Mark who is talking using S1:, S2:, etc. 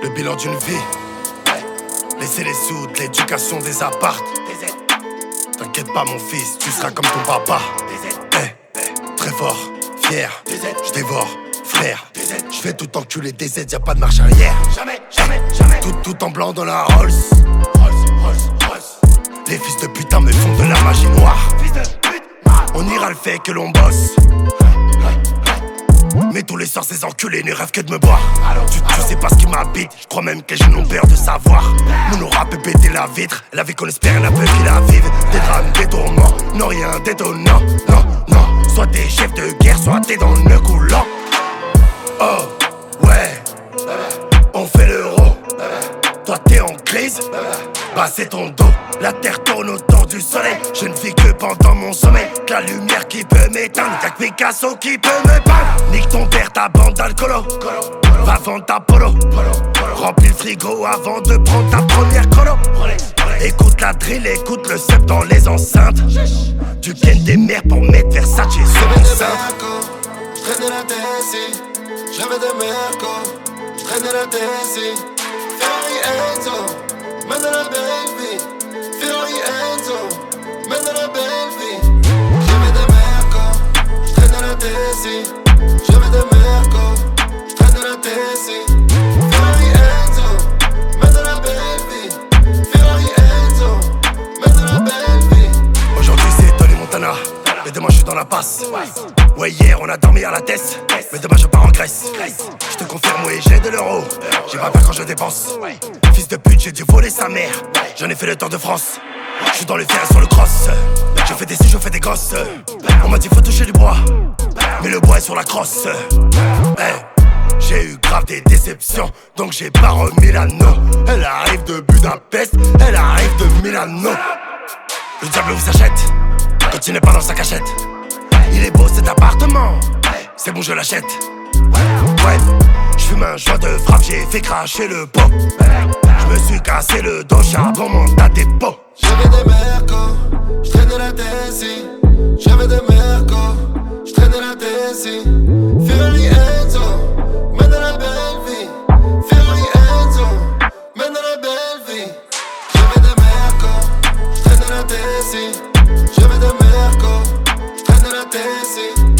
S1: bilan d'une vie. Laisser les sous, de l'éducation, des appartes. T'inquiète pas mon fils, tu seras comme ton papa. Très fort, fier, je dévore, frère. Je fais tout enculer des aides, y'a pas de marche arrière. Jamais. Tout en blanc dans la Rolls. Les fils de putain me font de la magie noire. On ira le fait que l'on bosse. Mais tous les soirs ces enculés ne rêvent que de me boire. Tu sais pas ce qui m'habite, je crois même que les jeunes ont peur de savoir. Mon aura peut péter la vitre, la vie qu'on espère, la peur qu'il la vive. Des drames, des tourments, non rien d'étonnant. Non, soit t'es chef de guerre, soit t'es dans le coulant. Oh, ouais, on fait l'euro. Toi t'es en crise, bah c'est ton dos. La terre tourne autour du soleil. Je ne vis que pendant mon sommeil. Que la lumière qui peut m'éteindre, y'a que Picasso qui peut me peindre. Nique ton père, ta bande d'alcoolo. Va vendre ta polo. Remplis le frigo avant de prendre ta première colo. Écoute la drill, écoute le sub dans les enceintes. Tu viennes des mers pour mettre Versace sur mon sein.
S2: J'traînais la Tessie, j'avais des mercos. J'traînais la Tessie, Ferrari Enzo, mène la belle vie. Ferrari Enzo, mène la belle vie. J'avais des mercos, j'traînais la Tessie. J'avais des mercos, j'traînais la Tessie. Ferrari Enzo, mène la belle vie. Ferrari Enzo, mène la belle vie.
S1: Aujourd'hui c'est Tony Montana, mais demain je suis dans la passe. Ouais, hier on a dormi à la tête, mais demain je pars en Grèce. Je te confirme, oui, j'ai de l'euro. J'ai pas peur quand je dépense. Fils de pute, j'ai dû voler sa mère. J'en ai fait le tour de France. Je suis dans le fer sur le cross. Je fais des si, je fais des gosses. On m'a dit faut toucher du bois, mais le bois est sur la crosse. J'ai eu grave des déceptions, donc j'ai pas remis l'anneau. Elle arrive de Budapest, elle arrive de Milano. Le diable vous achète quand il n'est pas dans sa cachette. Il est beau cet appartement, c'est bon je l'achète. Ouais, j'fume un joint de frappe, j'ai fait cracher le pot. Je me suis cassé le dos, charbon monte à dépôt.
S2: J'avais des mercos, j'traînais la Tessie. J'avais des mercos, j'traînais la Tessie. Ferrari Enzo, mène la belle vie. Ferrari Enzo, mène la belle vie. J'avais des mercos, j'traînais la Tessie. J'avais des mercos, j'traînais la Tessie.